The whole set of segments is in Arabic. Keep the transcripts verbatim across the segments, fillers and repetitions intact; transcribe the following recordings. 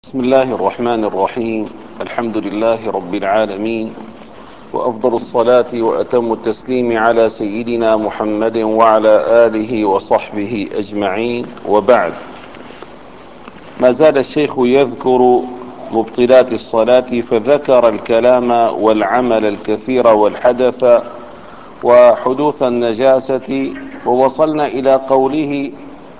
بسم الله الرحمن الرحيم. الحمد لله رب العالمين، وأفضل الصلاة وأتم التسليم على سيدنا محمد وعلى آله وصحبه أجمعين، وبعد. ما زال الشيخ يذكر مبطلات الصلاة، فذكر الكلام والعمل الكثير والحدث وحدوث النجاسة، ووصلنا إلى قوله: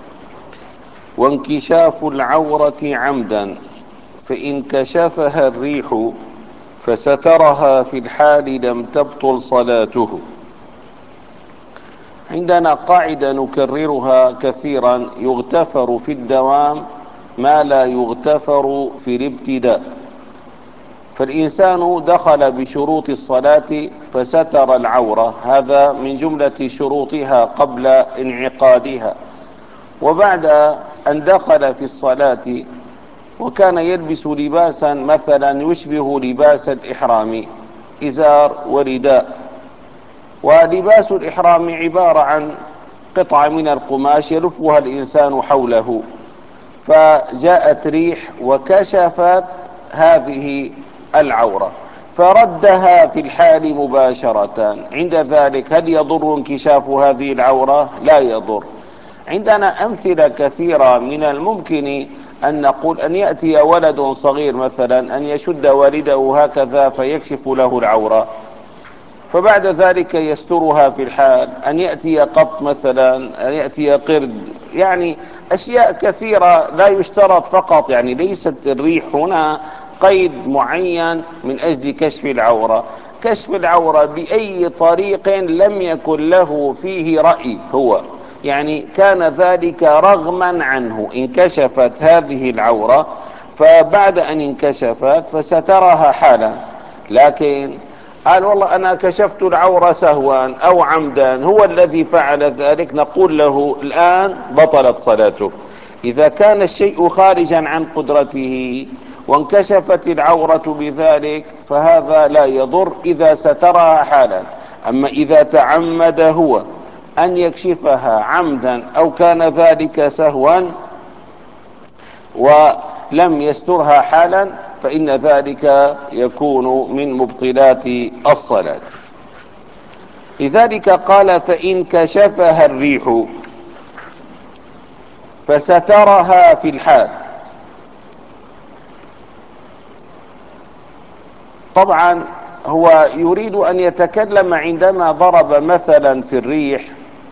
وانكشاف العورة عمدا، فإن كشفها الريح فسترها في الحال لم تبطل صلاته. عندنا قاعدة نكررها كثيرا: يغتفر في الدوام ما لا يغتفر في الابتداء. فالإنسان دخل بشروط الصلاة فستر العورة، هذا من جملة شروطها قبل انعقادها. وبعد أن دخل في الصلاة وكان يلبس لباسا مثلا يشبه لباس الإحرام، إزار ورداء، ولباس الإحرام عبارة عن قطعة من القماش يلفها الإنسان حوله، فجاءت ريح وكشفت هذه العورة فردها في الحال مباشرة. عند ذلك هل يضر انكشاف هذه العورة؟ لا يضر. عندنا أمثلة كثيرة من الممكن أن نقول: أن يأتي ولد صغير مثلا أن يشد والده هكذا فيكشف له العورة، فبعد ذلك يسترها في الحال. أن يأتي قط مثلا، أن يأتي قرد، يعني أشياء كثيرة لا يشترط فقط، يعني ليست الريح هنا قيد معين من أجل كشف العورة. كشف العورة بأي طريق لم يكن له فيه رأي، هو يعني كان ذلك رغما عنه. انكشفت هذه العورة، فبعد أن انكشفت فسترها حالا، لكن قال: والله أنا كشفت العورة سهوا أو عمدا، هو الذي فعل ذلك، نقول له: الآن بطلت صلاته. إذا كان الشيء خارجا عن قدرته وانكشفت العورة بذلك فهذا لا يضر إذا سترها حالا. أما إذا تعمد هو أن يكشفها عمدا أو كان ذلك سهوا ولم يسترها حالا فإن ذلك يكون من مبطلات الصلاة. لذلك قال: فإن كشفها الريح فسترها في الحال. طبعا هو يريد أن يتكلم عندما ضرب مثلا في الريح،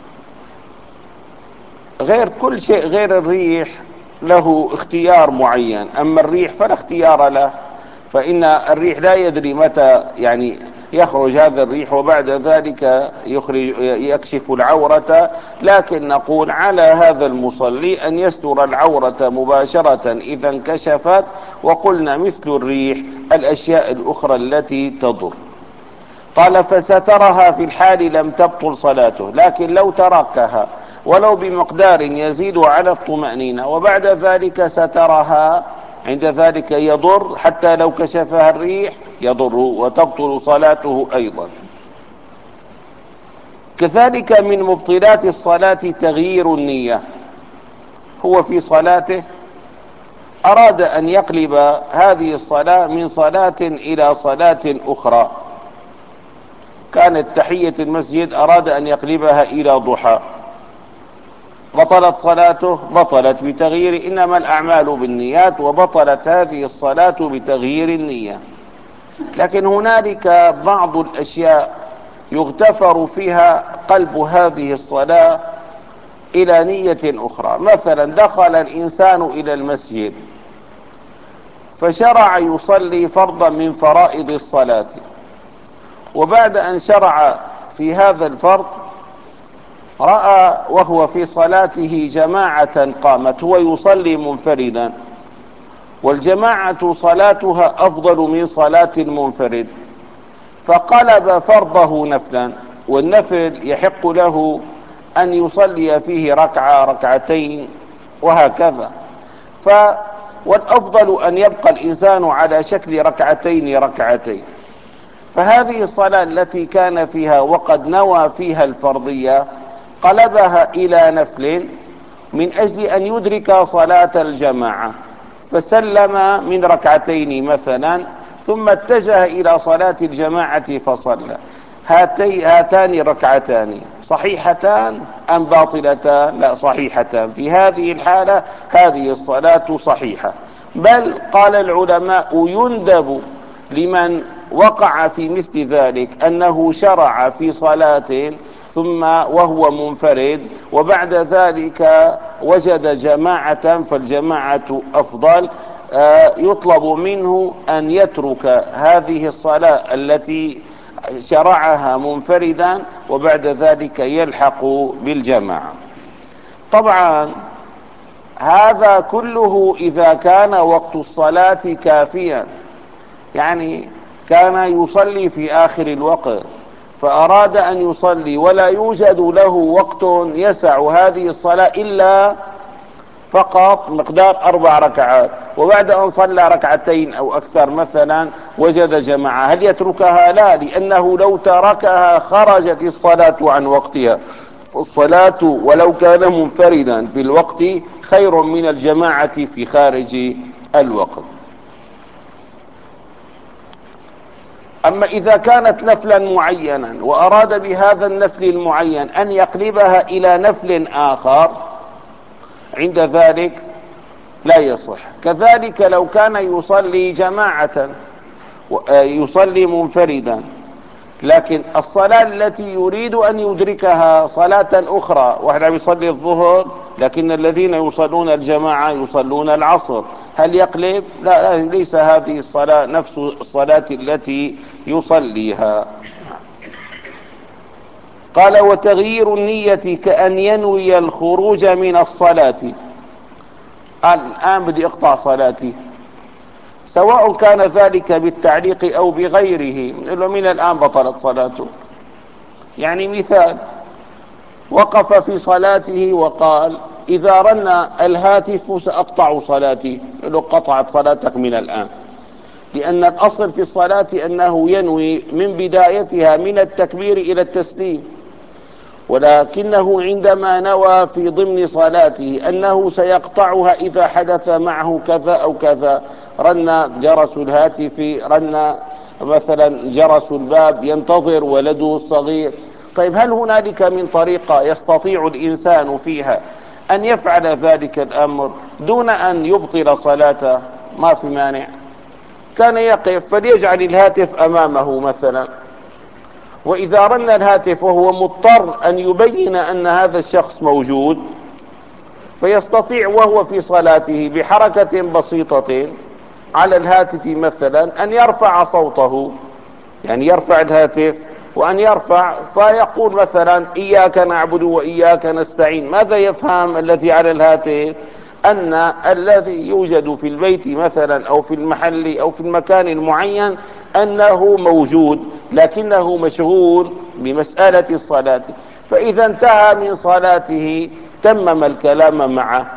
غير كل شيء غير الريح له اختيار معين، أما الريح فلا اختيار له، فإن الريح لا يدري متى يعني يخرج هذا الريح وبعد ذلك يخرج يكشف العورة. لكن نقول على هذا المصلي أن يستر العورة مباشرة إذا انكشفت، وقلنا مثل الريح الأشياء الأخرى التي تضر. قال: فسترها في الحال لم تبطل صلاته. لكن لو تركها ولو بمقدار يزيد على الطمأنينة وبعد ذلك سترها، عند ذلك يضر، حتى لو كشفها الريح يضر وتبطل صلاته أيضا. كذلك من مبطلات الصلاة تغيير النية. هو في صلاته أراد أن يقلب هذه الصلاة من صلاة إلى صلاة أخرى، كانت تحية المسجد أراد أن يقلبها إلى ضحى، بطلت صلاته؟ بطلت بتغيير، إنما الأعمال بالنيات، وبطلت هذه الصلاة بتغيير النية. لكن هنالك بعض الأشياء يغتفر فيها قلب هذه الصلاة إلى نية أخرى. مثلا دخل الإنسان إلى المسجد فشرع يصلي فرضا من فرائض الصلاة، وبعد أن شرع في هذا الفرض رأى وهو في صلاته جماعة قامت، هو يصلي منفردا، والجماعة صلاتها أفضل من صلاة المنفرد، فقلب فرضه نفلا، والنفل يحق له أن يصلي فيه ركعة ركعتين وهكذا. ف والأفضل أن يبقى الإنسان على شكل ركعتين ركعتين. فهذه الصلاة التي كان فيها وقد نوى فيها الفرضية قلبها إلى نفل من أجل أن يدرك صلاة الجماعة، فسلم من ركعتين مثلا ثم اتجه إلى صلاة الجماعة فصلى، هاتي هاتان ركعتان صحيحتان أم باطلتان؟ لا، صحيحتان. في هذه الحالة هذه الصلاة صحيحة. بل قال العلماء يندب لمن وقع في مثل ذلك أنه شرع في صلاة ثم وهو منفرد وبعد ذلك وجد جماعة فالجماعة أفضل، آه، يطلب منه أن يترك هذه الصلاة التي شرعها منفردا وبعد ذلك يلحق بالجماعة. طبعا هذا كله إذا كان وقت الصلاة كافيا، يعني كان يصلي في آخر الوقت فأراد أن يصلي ولا يوجد له وقت يسع هذه الصلاة إلا فقط مقدار أربع ركعات، وبعد أن صلى ركعتين أو أكثر مثلا وجد جماعة، هل يتركها؟ لا، لأنه لو تركها خرجت الصلاة عن وقتها. الصلاة ولو كان منفردا في الوقت خير من الجماعة في خارج الوقت. أما إذا كانت نفلا معينا وأراد بهذا النفل المعين أن يقلبها إلى نفل آخر، عند ذلك لا يصح. كذلك لو كان يصلي جماعة يصلي منفردا لكن الصلاة التي يريد أن يدركها صلاة أخرى، واحد عم يصلي الظهر لكن الذين يصلون الجماعة يصلون العصر، هل يقلب؟ لا, لا، ليس هذه الصلاة نفس الصلاة التي يصليها. قال وتغيير النية كأن ينوي الخروج من الصلاة. الآن بدي أقطع صلاتي، سواء كان ذلك بالتعليق أو بغيره، من الآن بطلت صلاته. يعني مثال، وقف في صلاته وقال إذا رن الهاتف سأقطع صلاتي، له قطعت صلاتك من الآن، لأن الأصل في الصلاة أنه ينوي من بدايتها من التكبير إلى التسليم، ولكنه عندما نوى في ضمن صلاته أنه سيقطعها إذا حدث معه كذا أو كذا، رن جرس الهاتف، رن مثلا جرس الباب، ينتظر ولده الصغير، طيب هل هنالك من طريقة يستطيع الإنسان فيها أن يفعل ذلك الأمر دون أن يبطل صلاته؟ ما في مانع. كان يقف فليجعل الهاتف أمامه مثلا، وإذا رن الهاتف وهو مضطر أن يبين أن هذا الشخص موجود فيستطيع وهو في صلاته بحركة بسيطة على الهاتف مثلا أن يرفع صوته، يعني يرفع الهاتف وأن يرفع فيقول مثلا إياك نعبد وإياك نستعين. ماذا يفهم الذي على الهاتف؟ أن الذي يوجد في البيت مثلا أو في المحل أو في المكان المعين أنه موجود لكنه مشغول بمسألة الصلاة، فإذا انتهى من صلاته تمم الكلام معه.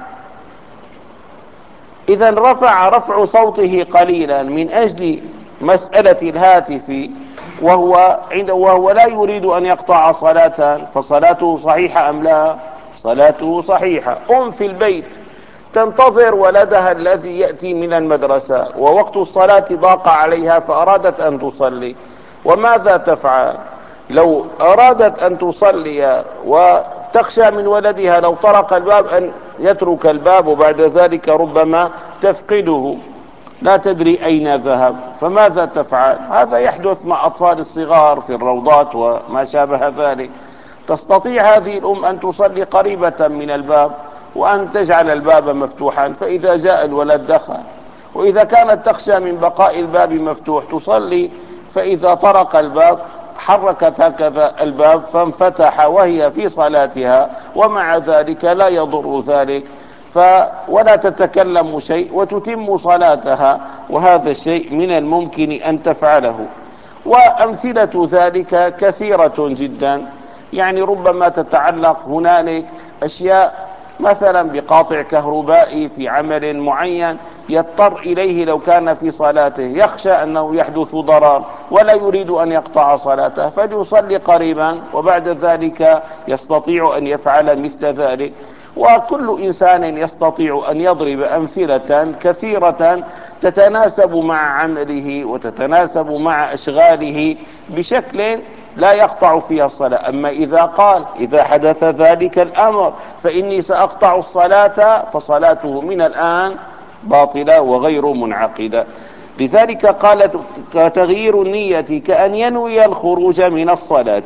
إذا رفع رفع صوته قليلا من أجل مسألة الهاتف وهو عند وهو لا يريد أن يقطع صلاة، فصلاته صحيحة أم لا؟ صلاته صحيحة. أم في البيت تنتظر ولدها الذي يأتي من المدرسة ووقت الصلاة ضاق عليها فأرادت أن تصلي، وماذا تفعل؟ لو أرادت أن تصلي وتخشى من ولدها لو طرق الباب أن يترك الباب وبعد ذلك ربما تفقده، لا تدري أين ذهب، فماذا تفعل؟ هذا يحدث مع أطفال الصغار في الروضات وما شابه ذلك. تستطيع هذه الأم أن تصلي قريبة من الباب وأن تجعل الباب مفتوحا، فإذا جاء الولد دخل. وإذا كانت تخشى من بقاء الباب مفتوح تصلي، فإذا طرق الباب حركت هكذا الباب فانفتح وهي في صلاتها، ومع ذلك لا يضر ذلك ف ولا تتكلم شيء وتتم صلاتها، وهذا الشيء من الممكن أن تفعله. وأمثلة ذلك كثيرة جدا، يعني ربما تتعلق هنالك أشياء مثلا بقاطع كهربائي في عمل معين يضطر إليه لو كان في صلاته، يخشى أنه يحدث ضرر ولا يريد أن يقطع صلاته فليصلي قريبا وبعد ذلك يستطيع أن يفعل مثل ذلك. وكل إنسان يستطيع أن يضرب أمثلة كثيرة تتناسب مع عمله وتتناسب مع أشغاله بشكل لا يقطع فيها الصلاة. أما إذا قال إذا حدث ذلك الأمر فإني سأقطع الصلاة، فصلاته من الآن باطلة وغير منعقدة. لذلك قالت تغيير النية كأن ينوي الخروج من الصلاة.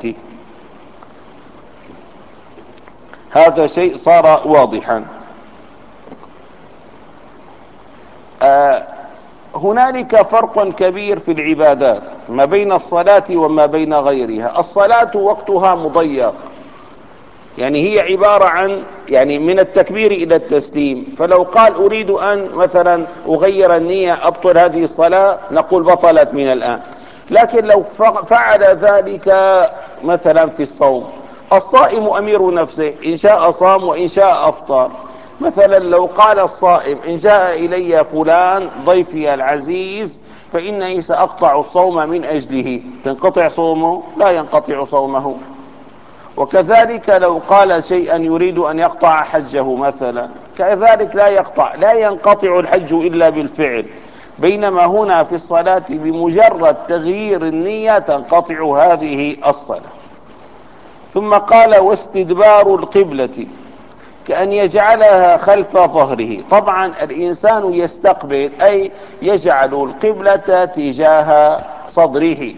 هذا شيء صار واضحا. آه هنالك فرق كبير في العبادات ما بين الصلاة وما بين غيرها. الصلاة وقتها مضيق، يعني هي عبارة عن يعني من التكبير إلى التسليم، فلو قال أريد أن مثلا أغير النية أبطل هذه الصلاة نقول بطلت من الآن. لكن لو فعل ذلك مثلا في الصوم، الصائم أمير نفسه، إن شاء صام وإن شاء أفطر. مثلا لو قال الصائم إن جاء إلي فلان ضيفي العزيز فإني سأقطع الصوم من أجله، تنقطع صومه؟ لا ينقطع صومه. وكذلك لو قال شيئا يريد أن يقطع حجه مثلا، كذلك لا يقطع، لا ينقطع الحج إلا بالفعل. بينما هنا في الصلاة بمجرد تغيير النية تنقطع هذه الصلاة. ثم قال واستدبار القبلة كأن يجعلها خلف ظهره. طبعا الإنسان يستقبل أي يجعل القبلة تجاه صدره.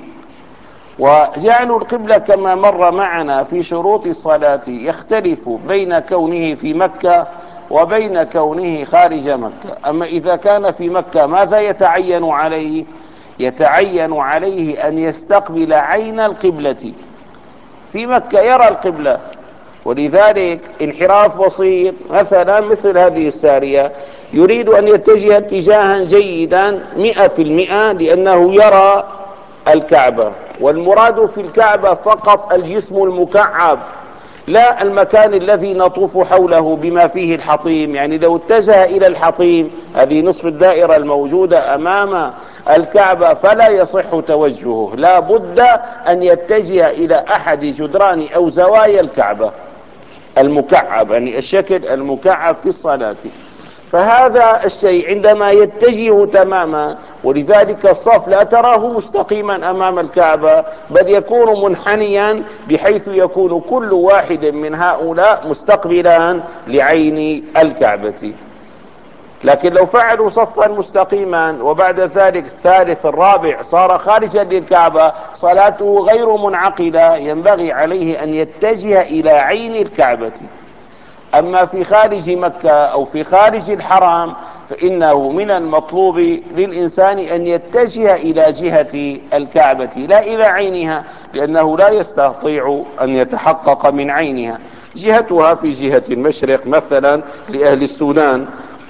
وجعل القبلة كما مر معنا في شروط الصلاة يختلف بين كونه في مكة وبين كونه خارج مكة. أما إذا كان في مكة ماذا يتعين عليه؟ يتعين عليه أن يستقبل عين القبلة. في مكة يرى القبلة، ولذلك انحراف بسيط مثلا مثل هذه السارية يريد أن يتجه اتجاها جيدا مئة في المئة لأنه يرى الكعبة، والمراد في الكعبة فقط الجسم المكعب لا المكان الذي نطوف حوله بما فيه الحطيم. يعني لو اتجه إلى الحطيم، هذه نصف الدائرة الموجودة أمام الكعبة، فلا يصح توجهه، لا بد أن يتجه إلى أحد جدران أو زوايا الكعبة المكعب، يعني الشكل المكعب في الصلاة. فهذا الشيء عندما يتجه تماما، ولذلك الصف لا تراه مستقيما أمام الكعبة بل يكون منحنيا بحيث يكون كل واحد من هؤلاء مستقبلا لعين الكعبة. لكن لو فعلوا صفا مستقيما وبعد ذلك الثالث الرابع صار خارجا للكعبة صلاته غير منعقدة، ينبغي عليه أن يتجه إلى عين الكعبة. أما في خارج مكة أو في خارج الحرم فإنه من المطلوب للإنسان أن يتجه إلى جهة الكعبة لا إلى عينها، لأنه لا يستطيع أن يتحقق من عينها. جهتها في جهة المشرق مثلا لأهل السودان،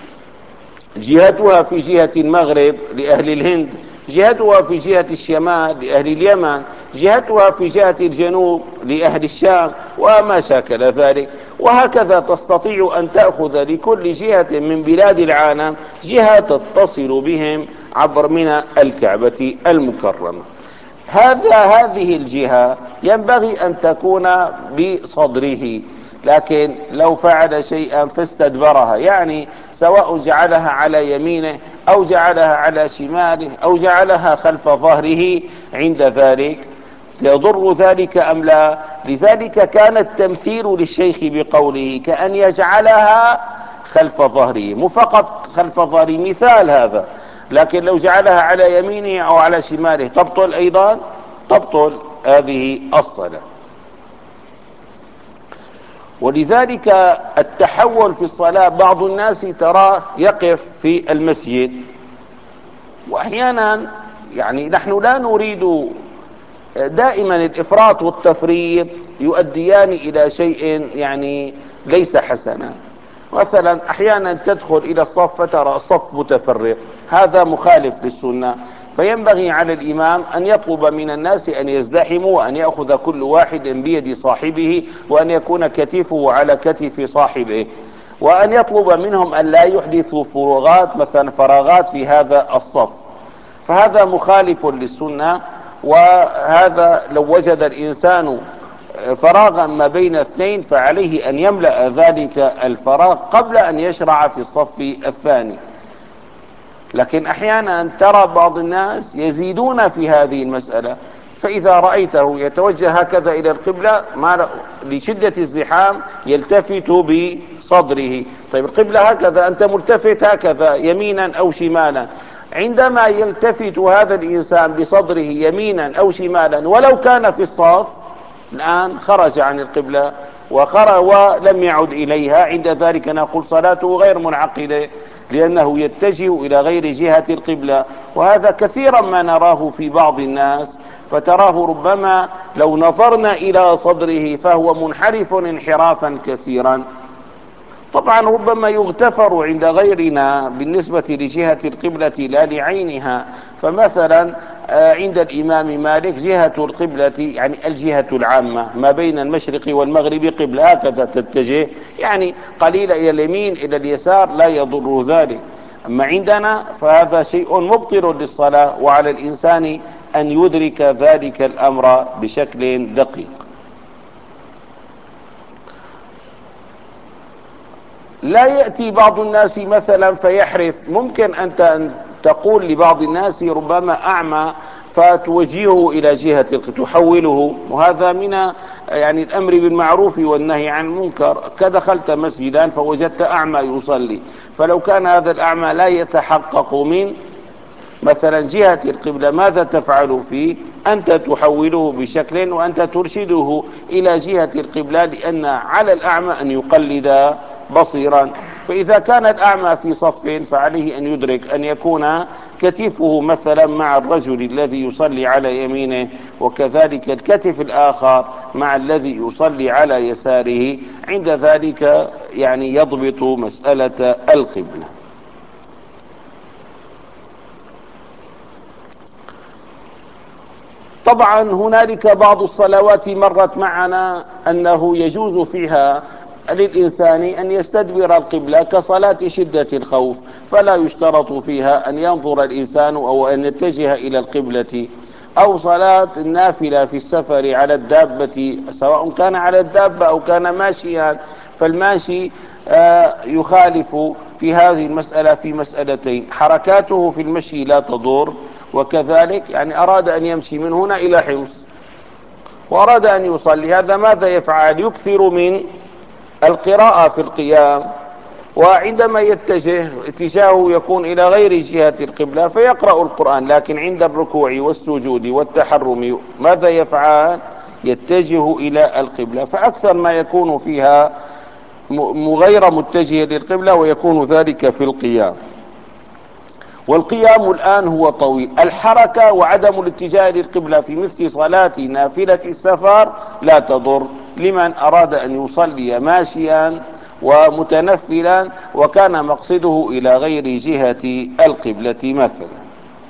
جهتها في جهة المغرب لأهل الهند، جهتها في جهة الشمال لأهل اليمن، جهتها في جهة الجنوب لأهل الشام وما شاكل ذلك. وهكذا تستطيع أن تأخذ لكل جهة من بلاد العالم جهة تتصل بهم عبر من الكعبة المكرمة. هذا هذه الجهة ينبغي أن تكون بصدره. لكن لو فعل شيئا فاستدبرها، يعني سواء جعلها على يمينه أو جعلها على شماله أو جعلها خلف ظهره، عند ذلك يضر ذلك أم لا؟ لذلك كان التمثيل للشيخ بقوله كأن يجعلها خلف ظهره، مو فقط خلف ظهره مثال هذا، لكن لو جعلها على يمينه أو على شماله تبطل أيضا، تبطل هذه الصلاة. ولذلك التحول في الصلاة بعض الناس تراه يقف في المسجد، وأحيانا يعني نحن لا نريد دائما الإفراط والتفريط يؤديان إلى شيء يعني ليس حسنا. مثلا أحيانا تدخل إلى الصف فترى الصف متفرق، هذا مخالف للسنة، فينبغي على الإمام أن يطلب من الناس أن يزدحموا وأن يأخذ كل واحد بيد صاحبه وأن يكون كتفه على كتف صاحبه، وأن يطلب منهم أن لا يحدثوا فراغات مثلا فراغات في هذا الصف، فهذا مخالف للسنة. وهذا لو وجد الإنسان فراغا ما بين اثنين فعليه أن يملأ ذلك الفراغ قبل أن يشرع في الصف الثاني. لكن أحيانا ترى بعض الناس يزيدون في هذه المسألة، فإذا رأيته يتوجه هكذا إلى القبلة ما لشدة الزحام يلتفت بصدره. طيب القبلة هكذا، أنت ملتفت هكذا يمينا أو شمالا، عندما يلتفت هذا الإنسان بصدره يمينا أو شمالا ولو كان في الصف، الآن خرج عن القبلة وخرج ولم يعد إليها، عند ذلك نقول صلاته غير منعقدة، لأنه يتجه إلى غير جهة القبلة. وهذا كثيرا ما نراه في بعض الناس، فتراه ربما لو نظرنا إلى صدره فهو منحرف انحرافا كثيرا. طبعا ربما يغتفر عند غيرنا بالنسبة لجهة القبلة لا لعينها. فمثلا عند الإمام مالك جهة القبلة يعني الجهة العامة ما بين المشرق والمغرب قبلة، هكذا تتجه، يعني قليل إلى اليمين إلى اليسار لا يضر ذلك. أما عندنا فهذا شيء مبطل للصلاة، وعلى الإنسان أن يدرك ذلك الأمر بشكل دقيق. لا يأتي بعض الناس مثلا فيحرف، ممكن أنت أن تقول لبعض الناس ربما أعمى فتوجهه إلى جهة تحوله، وهذا من يعني الأمر بالمعروف والنهي عن المنكر. كدخلت مسجدا فوجدت أعمى يصلي، فلو كان هذا الأعمى لا يتحقق من مثلا جهة القبلة، ماذا تفعل فيه؟ أنت تحوله بشكل وأنت ترشده إلى جهة القبلة، لأن على الأعمى أن يقلد بصيرا. فإذا كان الأعمى في صف فعليه أن يدرك أن يكون كتفه مثلا مع الرجل الذي يصلي على يمينه، وكذلك الكتف الآخر مع الذي يصلي على يساره، عند ذلك يعني يضبط مسألة القبلة. طبعا هنالك بعض الصلوات مرت معنا أنه يجوز فيها للإنسان أن يستدبر القبلة، كصلاة شدة الخوف، فلا يشترط فيها أن ينظر الإنسان أو أن يتجه إلى القبلة. أو صلاة النافلة في السفر على الدابة، سواء كان على الدابة أو كان ماشيا، فالماشي يخالف في هذه المسألة في مسألتين: حركاته في المشي لا تضر، وكذلك يعني أراد أن يمشي من هنا إلى حمص وأراد أن يصلي، هذا ماذا يفعل؟ يكثر من القراءة في القيام، وعندما يتجه اتجاهه يكون إلى غير جهة القبلة فيقرأ القرآن، لكن عند الركوع والسجود والتحرم ماذا يفعل؟ يتجه إلى القبلة. فأكثر ما يكون فيها غير متجه للقبلة، ويكون ذلك في القيام. والقيام الآن هو طويل. الحركة وعدم الاتجاه للقبلة في مثل صلاة نافلة السفر لا تضر لمن أراد أن يصلي ماشيا ومتنفلا وكان مقصده إلى غير جهة القبلة مثلا.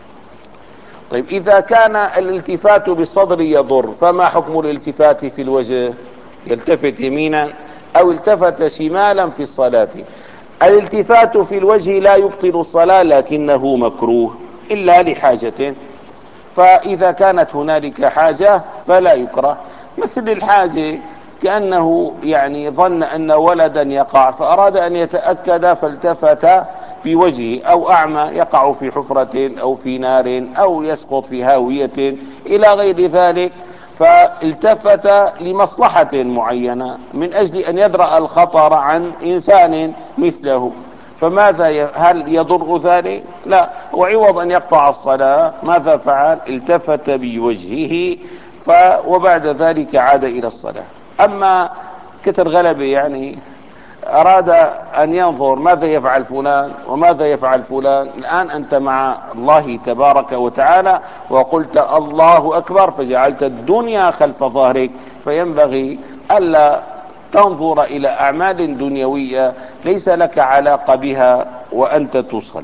طيب إذا كان الالتفات بالصدر يضر، فما حكم الالتفات في الوجه؟ يلتفت يمينا أو التفت شمالا في الصلاة. الالتفات في الوجه لا يبطل الصلاة، لكنه مكروه إلا لحاجة، فإذا كانت هنالك حاجة فلا يكره. مثل الحاجة كأنه يعني ظن أن ولدا يقع فأراد أن يتأكد فالتفت بوجهه، أو أعمى يقع في حفرة أو في نار أو يسقط في هاوية إلى غير ذلك، فالتفت لمصلحة معينة من أجل أن يدرأ الخطر عن إنسان مثله، فماذا هل يضر ذلك؟ لا. وعوض أن يقطع الصلاة ماذا فعل؟ التفت بوجهه ف وبعد ذلك عاد إلى الصلاة. أما كتر غلبة يعني أراد أن ينظر ماذا يفعل فلان وماذا يفعل فلان، الآن أنت مع الله تبارك وتعالى وقلت الله أكبر فجعلت الدنيا خلف ظهرك، فينبغي ألا تنظر إلى أعمال دنيوية ليس لك علاقة بها وأنت تصلي.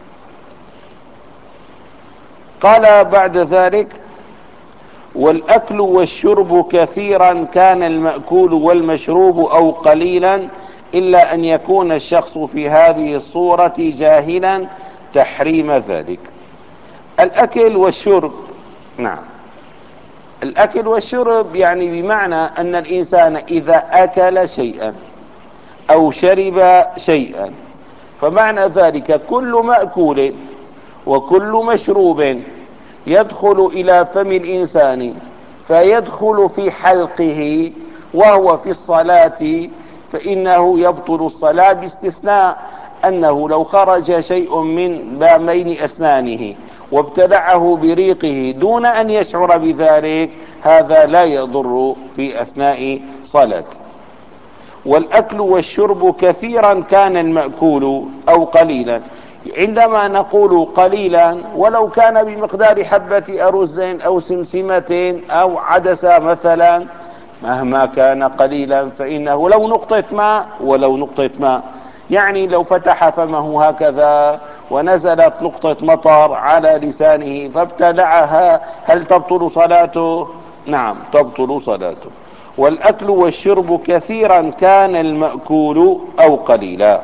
قال بعد ذلك: والأكل والشرب كثيرا كان المأكول والمشروب أو قليلا، إلا أن يكون الشخص في هذه الصورة جاهلا تحريم ذلك. الأكل والشرب، نعم، الأكل والشرب يعني بمعنى أن الإنسان إذا أكل شيئا أو شرب شيئا، فمعنى ذلك كل مأكول وكل مشروب يدخل إلى فم الإنسان فيدخل في حلقه وهو في الصلاة فإنه يبطل الصلاة، باستثناء أنه لو خرج شيء من بين أسنانه وابتلعه بريقه دون أن يشعر بذلك هذا لا يضر في أثناء صلاته. والأكل والشرب كثيرا كان المأكول أو قليلا، عندما نقول قليلا ولو كان بمقدار حبة أرز أو سمسمة أو عدسة مثلا، مهما كان قليلا فإنه لو نقطة ماء ولو نقطة ماء، يعني لو فتح فمه هكذا ونزلت نقطة مطر على لسانه فابتلعها هل تبطل صلاته؟ نعم تبطل صلاته. والأكل والشرب كثيرا كان المأكول أو قليلا.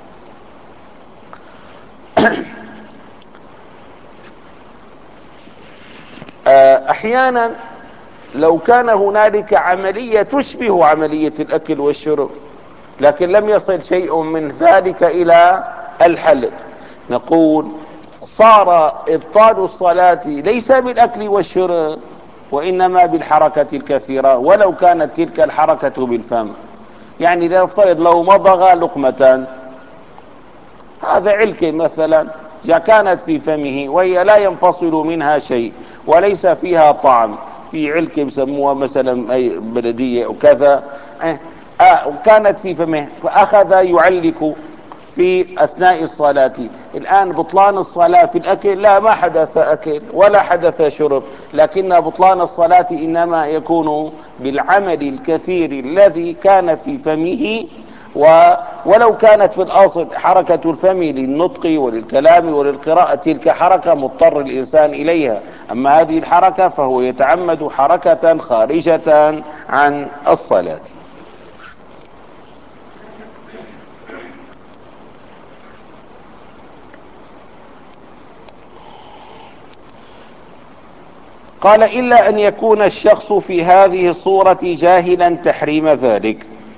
أحيانا لو كان هنالك عملية تشبه عملية الأكل والشرب لكن لم يصل شيء من ذلك إلى الحلق، نقول صار إبطال الصلاة ليس بالأكل والشرب وإنما بالحركة الكثيرة ولو كانت تلك الحركة بالفم. يعني لنفترض لو مضغ لقمة، هذا علكة مثلا كانت في فمه وهي لا ينفصل منها شيء وليس فيها طعم، في علكة بسموها مثلا أي بلدية أو كذا، آه وكانت في فمه فأخذ يعلك في أثناء الصلاة. الآن بطلان الصلاة في الأكل لا، ما حدث أكل ولا حدث شرب، لكن بطلان الصلاة إنما يكون بالعمل الكثير الذي كان في فمه، ولو كانت في الأصل حركة الفم للنطق وللكلام وللقراءة تلك حركة مضطر الإنسان إليها، أما هذه الحركة فهو يتعمد حركة خارجة عن الصلاة. قال إلا أن يكون الشخص في هذه الصورة جاهلا تحريم ذلك.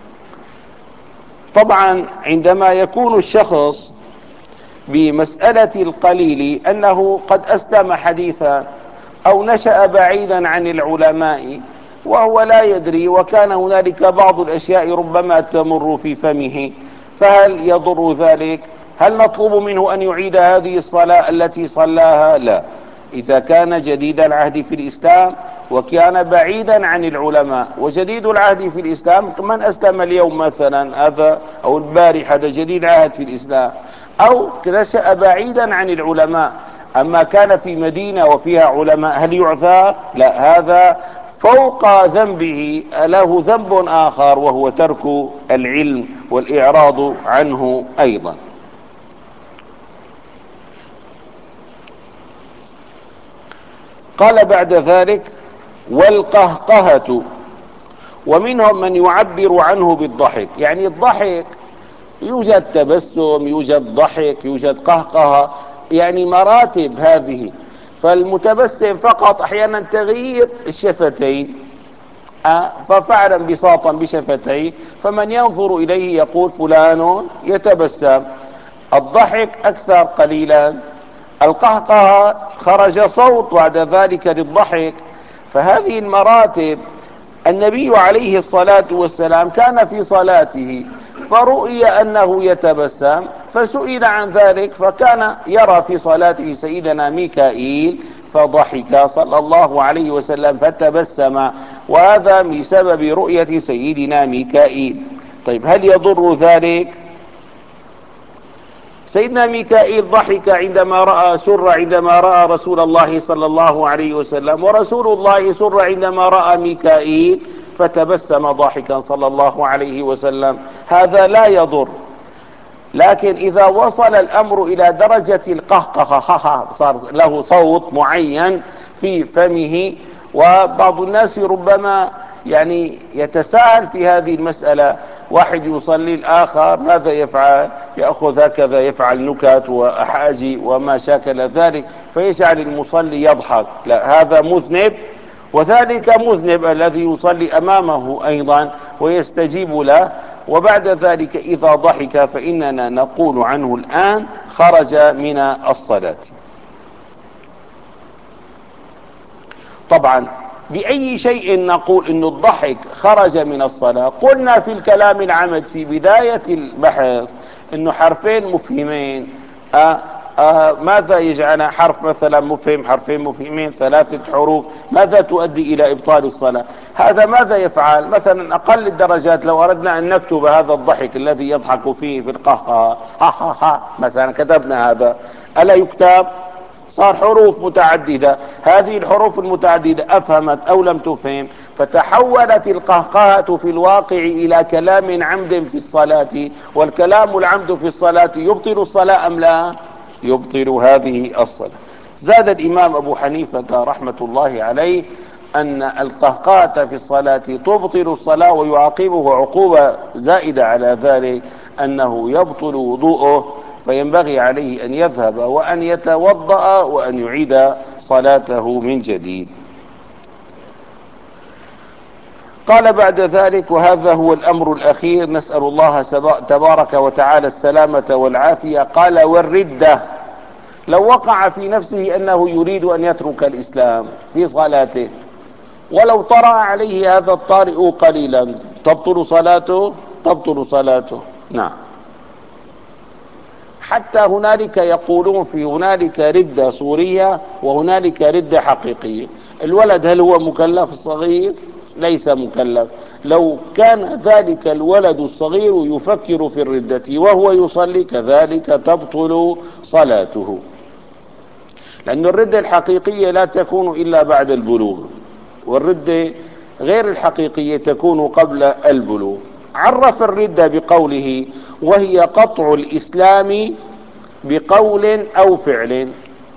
طبعا عندما يكون الشخص بمسألة القليل أنه قد أسلم حديثا أو نشأ بعيدا عن العلماء وهو لا يدري وكان هنالك بعض الأشياء ربما تمر في فمه، فهل يضر ذلك؟ هل نطلب منه أن يعيد هذه الصلاة التي صلاها؟ لا. إذا كان جديد العهد في الإسلام وكان بعيدا عن العلماء، وجديد العهد في الإسلام من أسلم اليوم مثلا هذا أو البارحة هذا جديد عهد في الإسلام، أو نشأ بعيدا عن العلماء أما كان في مدينة وفيها علماء، هل يعذر؟ لا، هذا فوق ذنبه له ذنب آخر وهو ترك العلم والإعراض عنه أيضا. قال بعد ذلك والقهقهة، ومنهم من يعبر عنه بالضحك، يعني الضحك يوجد تبسم يوجد ضحك يوجد قهقهة، يعني مراتب هذه. فالمتبسم فقط أحيانا تغيير الشفتين ففعل انبساطا بشفتيه فمن ينظر إليه يقول فلان يتبسم. الضحك أكثر قليلا، القهقهة خرج صوت بعد ذلك للضحك. فهذه المراتب النبي عليه الصلاة والسلام كان في صلاته فرؤي أنه يتبسم فسئل عن ذلك فكان يرى في صلاته سيدنا ميكائيل فضحك صلى الله عليه وسلم فتبسم، وهذا بسبب رؤية سيدنا ميكائيل. طيب هل يضر ذلك؟ سيدنا ميكائيل ضحك عندما رأى سر عندما رأى رسول الله صلى الله عليه وسلم، ورسول الله سر عندما رأى ميكائيل فتبسم ضاحكا صلى الله عليه وسلم، هذا لا يضر. لكن إذا وصل الأمر إلى درجة القهقهة صار له صوت معين في فمه، وبعض الناس ربما يعني يتساهل في هذه المسألة، واحد يصلي الآخر ماذا يفعل؟ يأخذ هكذا يفعل نكت وأحاجي وما شاكل ذلك فيجعل المصلي يضحك، لا، هذا مذنب وذلك مذنب الذي يصلي أمامه أيضا ويستجيب له، وبعد ذلك إذا ضحك فإننا نقول عنه الآن خرج من الصلاة. طبعا بأي شيء نقول إن الضحك خرج من الصلاة؟ قلنا في الكلام العمد في بداية البحث إنه حرفين مفهمين. أه أه ماذا يجعل حرف مثلا مفهم، حرفين مفهمين، ثلاثة حروف، ماذا تؤدي إلى إبطال الصلاة؟ هذا ماذا يفعل؟ مثلا أقل الدرجات لو أردنا أن نكتب هذا الضحك الذي يضحك فيه في القهقه ها ها ها مثلا، كتبنا هذا، ألا يكتب؟ صار حروف متعددة، هذه الحروف المتعددة أفهمت أو لم تفهم، فتحولت القهقهة في الواقع إلى كلام عمد في الصلاة، والكلام العمد في الصلاة يبطل الصلاة أم لا؟ يبطل هذه الصلاة. زاد الإمام أبو حنيفة رحمة الله عليه أن القهقهة في الصلاة تبطل الصلاة، ويعاقبه عقوبة زائدة على ذلك أنه يبطل وضوءه، فينبغي عليه أن يذهب وأن يتوضأ وأن يعيد صلاته من جديد. قال بعد ذلك: وهذا هو الأمر الأخير، نسأل الله تبارك وتعالى السلامة والعافية. قال: والردة، لو وقع في نفسه أنه يريد أن يترك الإسلام في صلاته، ولو طرأ عليه هذا الطارئ قليلا، تبطل صلاته؟ تبطل صلاته، نعم. حتى هنالك يقولون في هنالك ردة صورية وهنالك ردة حقيقية. الولد هل هو مكلف؟ الصغير ليس مكلف. لو كان ذلك الولد الصغير يفكر في الردة وهو يصلي، كذلك تبطل صلاته، لأن الردة الحقيقية لا تكون إلا بعد البلوغ، والردة غير الحقيقية تكون قبل البلوغ. عرف الردة بقوله: وهي قطع الإسلام بقول أو فعل.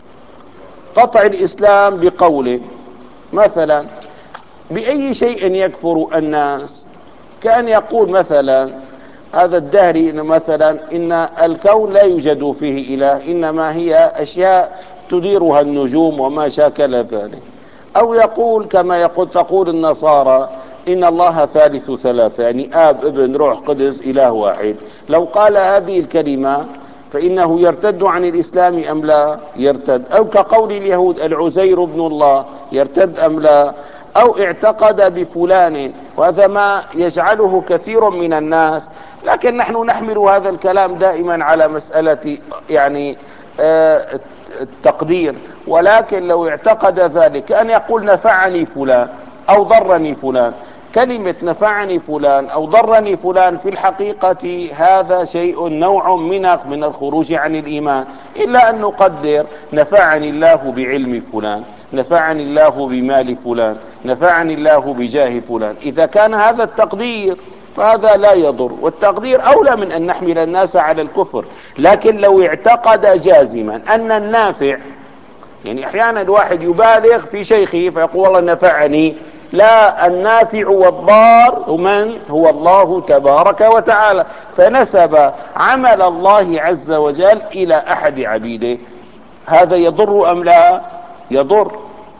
قطع الإسلام بقول، مثلا بأي شيء يكفر الناس؟ كأن يقول مثلا هذا الدهري إن مثلا إن الكون لا يوجد فيه إله، إنما هي أشياء تديرها النجوم وما شاكل ذلك. أو يقول كما يقول تقول النصارى إن الله ثالث ثلاثة، يعني آب ابن روح قدس إله واحد. لو قال هذه الكلمة فإنه يرتد عن الإسلام أم لا؟ يرتد. أو كقول اليهود العزير ابن الله، يرتد أم لا؟ أو اعتقد بفلان، وهذا ما يجعله كثير من الناس، لكن نحن نحمل هذا الكلام دائما على مسألة يعني آه التقدير. ولكن لو اعتقد ذلك، أن يقول نفعني فلان أو ضرني فلان، كلمة نفعني فلان أو ضرني فلان في الحقيقة هذا شيء نوع من من الخروج عن الإيمان، إلا أن نقدر نفعني الله بعلم فلان، نفعني الله بمال فلان، نفعني الله بجاه فلان. إذا كان هذا التقدير فهذا لا يضر، والتقدير أولى من أن نحمل الناس على الكفر. لكن لو اعتقد جازما أن النافع، يعني أحيانا الواحد يبالغ في شيخه فيقول والله نفعني، لا، النافع والضار من هو الله تبارك وتعالى، فنسب عمل الله عز وجل إلى أحد عبيده، هذا يضر أم لا؟ يضر.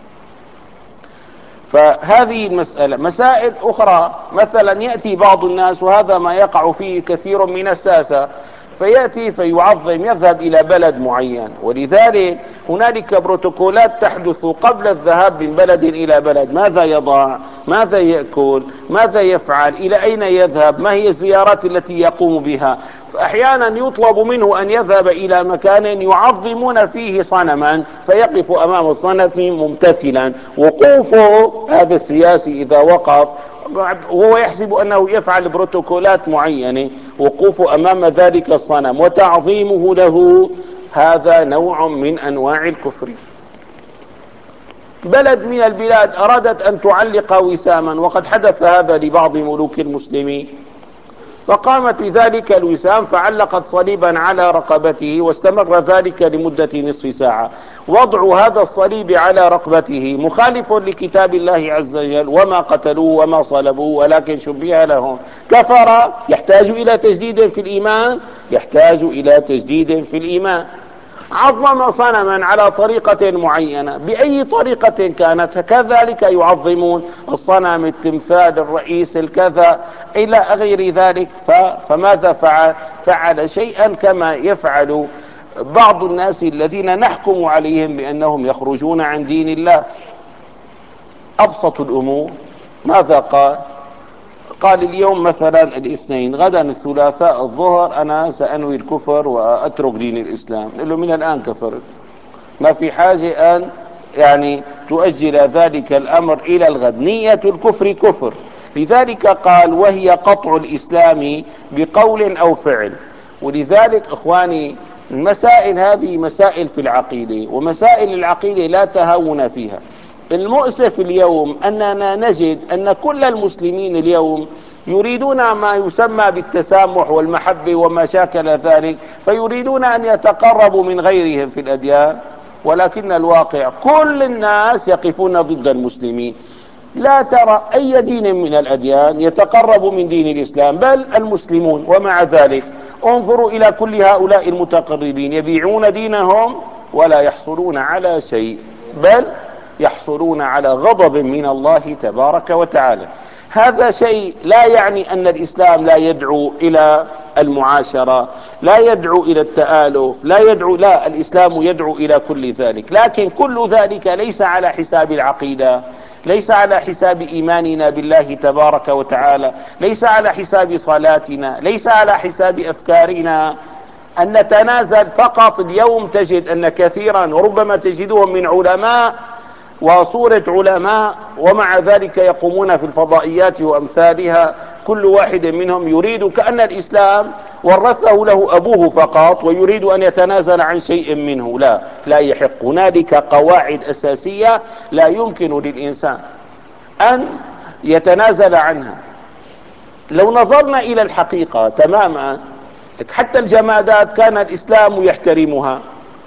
فهذه المسألة. مسائل أخرى، مثلا يأتي بعض الناس، وهذا ما يقع فيه كثير من الساسة، فيأتي فيعظم، يذهب إلى بلد معين، ولذلك هنالك بروتوكولات تحدث قبل الذهاب من بلد إلى بلد. ماذا يضع؟ ماذا يأكل؟ ماذا يفعل؟ إلى أين يذهب؟ ما هي الزيارات التي يقوم بها؟ فأحيانا يطلب منه أن يذهب إلى مكان يعظمون فيه صنما، فيقف أمام الصنم ممتثلا. وقوفه هذا السياسي إذا وقف وهو يحسب أنه يفعل بروتوكولات معينة، وقوفه أمام ذلك الصنم وتعظيمه له، هذا نوع من أنواع الكفر. بلد من البلاد أرادت أن تعلق وساما، وقد حدث هذا لبعض ملوك المسلمين، فقامت بذلك الوسام فعلقت صليبا على رقبته، واستمر ذلك لمدة نصف ساعة. وضع هذا الصليب على رقبته مخالف لكتاب الله عز وجل، وما قتلوه وما صلبوه ولكن شبه لهم. كفر، يحتاج إلى تجديد في الإيمان، يحتاج إلى تجديد في الإيمان. عظم صنما على طريقة معينة بأي طريقة كانت، كذلك يعظمون الصنم، التمثال، الرئيس، الكذا إلى غير ذلك. فماذا فعل؟ فعل شيئا كما يفعل بعض الناس الذين نحكم عليهم بأنهم يخرجون عن دين الله. أبسط الأمور ماذا قال؟ قال اليوم مثلا الاثنين، غدا الثلاثاء الظهر أنا سأنوي الكفر وأترك دين الإسلام. نقول له من الآن كفرت، ما في حاجة أن يعني تؤجل ذلك الأمر إلى الغد، نية الكفر كفر. لذلك قال وهي قطع الإسلام بقول أو فعل. ولذلك إخواني المسائل هذه مسائل في العقيدة، ومسائل العقيدة لا تهاون فيها. المؤسف اليوم أننا نجد أن كل المسلمين اليوم يريدون ما يسمى بالتسامح والمحبة وما شاكل ذلك، فيريدون أن يتقربوا من غيرهم في الأديان، ولكن الواقع كل الناس يقفون ضد المسلمين. لا ترى أي دين من الأديان يتقرب من دين الإسلام، بل المسلمون. ومع ذلك انظروا إلى كل هؤلاء المتقربين يبيعون دينهم ولا يحصلون على شيء، بل يحصلون على غضب من الله تبارك وتعالى. هذا شيء لا يعني أن الإسلام لا يدعو إلى المعاشرة، لا يدعو إلى التآلف، لا يدعو، لا، الإسلام يدعو إلى كل ذلك، لكن كل ذلك ليس على حساب العقيدة، ليس على حساب إيماننا بالله تبارك وتعالى، ليس على حساب صلاتنا، ليس على حساب أفكارنا. أن نتنازل فقط. اليوم تجد أن كثيرا وربما تجدهم من علماء وصورة علماء، ومع ذلك يقومون في الفضائيات وأمثالها، كل واحد منهم يريد كأن الإسلام ورثه له أبوه فقط ويريد أن يتنازل عن شيء منه. لا، لا يحق. هنالك قواعد أساسية لا يمكن للإنسان أن يتنازل عنها. لو نظرنا إلى الحقيقة تماما، حتى الجمادات كان الإسلام يحترمها.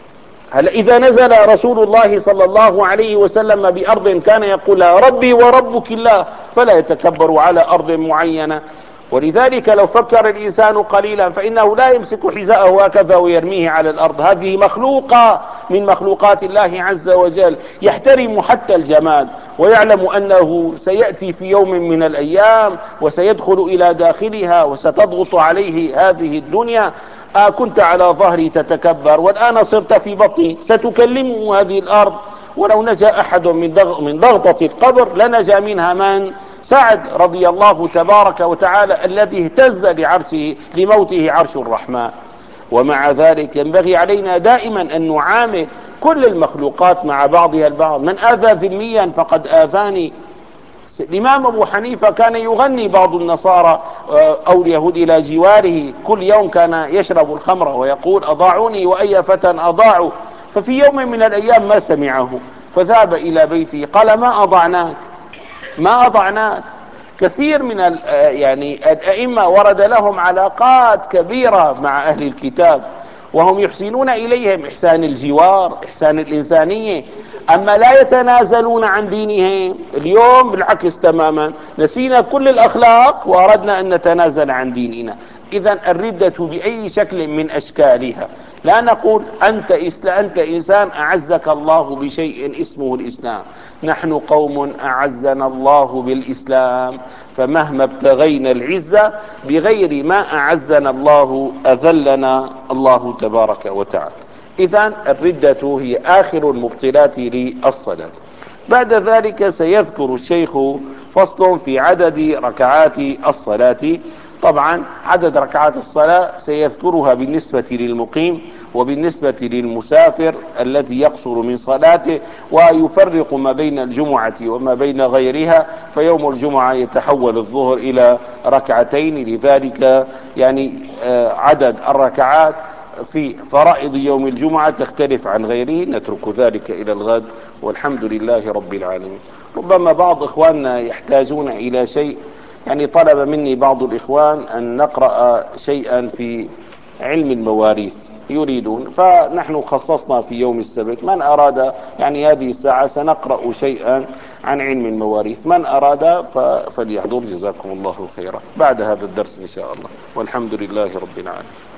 هل إذا نزل رسول الله صلى الله عليه وسلم بأرض كان يقول ربي وربك الله، فلا يتكبر على أرض معينة. ولذلك لو فكر الإنسان قليلا فإنه لا يمسك حذاءه هكذا ويرميه على الأرض. هذه مخلوقة من مخلوقات الله عز وجل، يحترم حتى الجماد، ويعلم أنه سيأتي في يوم من الأيام وسيدخل إلى داخلها وستضغط عليه هذه الدنيا. آه كنت على ظهري تتكبر، والآن صرت في بطني، ستكلمه هذه الأرض. ولو نجا أحد من من ضغطة القبر لنجا منها من؟ سعد رضي الله تبارك وتعالى الذي اهتز لعرشه لموته عرش الرحمن. ومع ذلك ينبغي علينا دائما أن نعامل كل المخلوقات مع بعضها البعض. من آذى ذميا فقد آذاني. الإمام أبو حنيفة كان يغني بعض النصارى أو اليهود إلى جواره، كل يوم كان يشرب الخمر ويقول أضاعوني وأي فتى أضاعوا. ففي يوم من الأيام ما سمعه فذهب إلى بيته قال ما أضعناك، ما أضعناك. كثير من يعني الأئمة ورد لهم علاقات كبيرة مع أهل الكتاب، وهم يحسنون إليهم إحسان الجوار، إحسان الإنسانية، أما لا يتنازلون عن دينهم. اليوم بالعكس تماما، نسينا كل الأخلاق وأردنا أن نتنازل عن ديننا. إذن الردة بأي شكل من أشكالها، لا نقول أنت, أنت إنسان أعزك الله بشيء اسمه الإسلام. نحن قوم أعزنا الله بالإسلام، فمهما ابتغينا العزة بغير ما أعزنا الله أذلنا الله تبارك وتعالى. إذن الردة هي آخر المبطلات للصلاة. بعد ذلك سيذكر الشيخ فصل في عدد ركعات الصلاة. طبعا عدد ركعات الصلاة سيذكرها بالنسبة للمقيم وبالنسبة للمسافر الذي يقصر من صلاته، ويفرق ما بين الجمعة وما بين غيرها. فيوم الجمعة يتحول الظهر إلى ركعتين، لذلك يعني عدد الركعات في فرائض يوم الجمعة تختلف عن غيره. نترك ذلك إلى الغد، والحمد لله رب العالمين. ربما بعض إخواننا يحتاجون إلى شيء، يعني طلب مني بعض الإخوان أن نقرأ شيئا في علم المواريث يريدون، فنحن خصصنا في يوم السبت من أراد، يعني هذه الساعة سنقرأ شيئا عن علم المواريث، من أراد فليحضر. جزاكم الله خيرا بعد هذا الدرس إن شاء الله، والحمد لله رب العالمين.